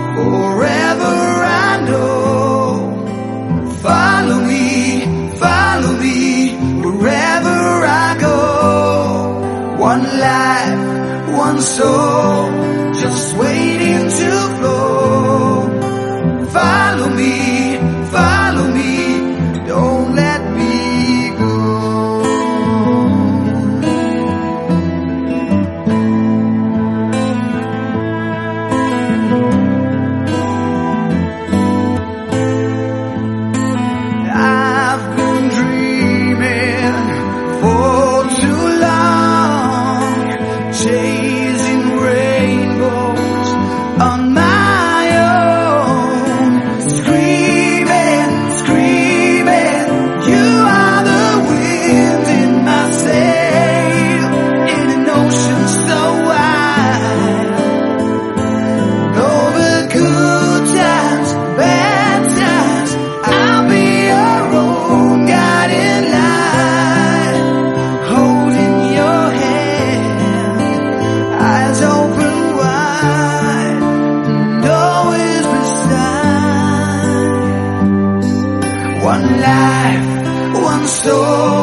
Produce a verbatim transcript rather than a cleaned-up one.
forever I know. Follow me, follow me, wherever I go. One life, one soul, just waiting to flow. Follow me, follow me, don't let me go. I've been dreaming for too long, chasing rainbows on my own, screaming, screaming, you are the wind in my sail, in an ocean so wide. Over good times, bad times, I'll be your own guiding light, holding your hand, eyes open wide, and always beside. One life, one soul,